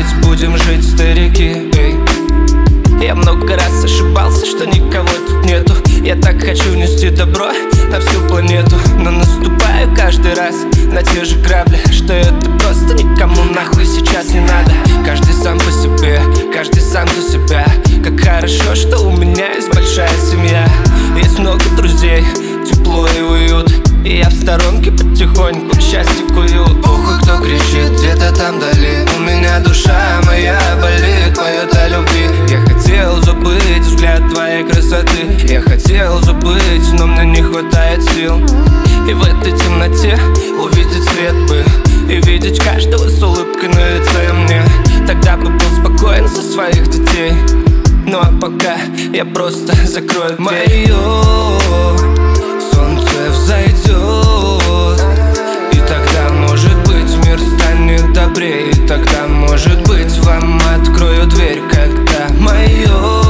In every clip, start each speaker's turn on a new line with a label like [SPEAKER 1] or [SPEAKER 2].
[SPEAKER 1] быть, будем жить, старики. Эй. Я много раз ошибался, что никого тут нету. Я так хочу нести добро на всю планету, но наступаю каждый раз на те же грабли, что это просто никому нахуй сейчас не надо. Каждый сам по себе, каждый сам за себя. Как хорошо, что у меня есть большая семья. Есть много друзей, тепло и уют, и я в сторонке потихоньку счастье кую. Похуй, кто кричит где-то там вдали, у меня душа моя болит, поет о любви. Я хотел забыть взгляд твоей красоты, я хотел забыть, но мне не хватает сил. И в этой темноте увидеть свет бы, и видеть каждого с улыбкой на лице мне. Тогда бы был спокоен за своих детей. Ну а пока я просто закрою дверь. Мое солнце взойдет, и тогда, может быть, мир станет добрее. И тогда, может быть, вам открою дверь, когда мое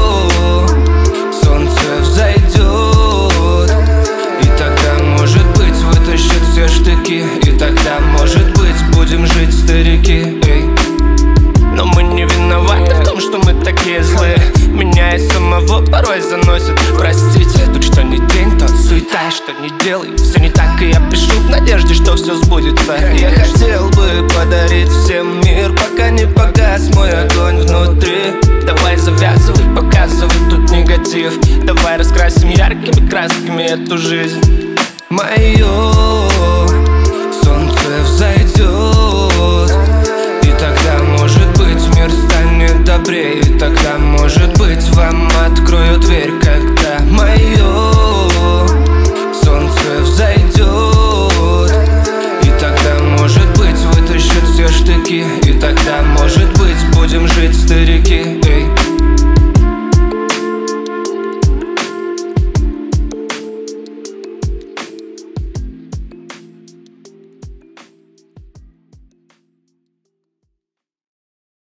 [SPEAKER 1] солнце взойдет. И тогда, может быть, вытащат все штыки. И тогда, может быть, будем жить, старики. Эй. Но мы не виноваты в том, что мы такие злые. Меня и самого порой заносит. Простите, тут что ни день, то суета, что не делай. Все не так, и я пишу в надежде, что все сбудется. Я хотел бы подарить всем мир, пока не погас мой огонь внутри. Давай завязывай, показывай тут негатив. Давай раскрасим яркими красками эту жизнь. Мое солнце взойдет, и тогда, может быть, мир станет добрее. И тогда, может быть, вам открою дверь, когда мое солнце взойдет. И тогда, может быть, вытащат все штыки. И тогда, может быть, будем жить, старики.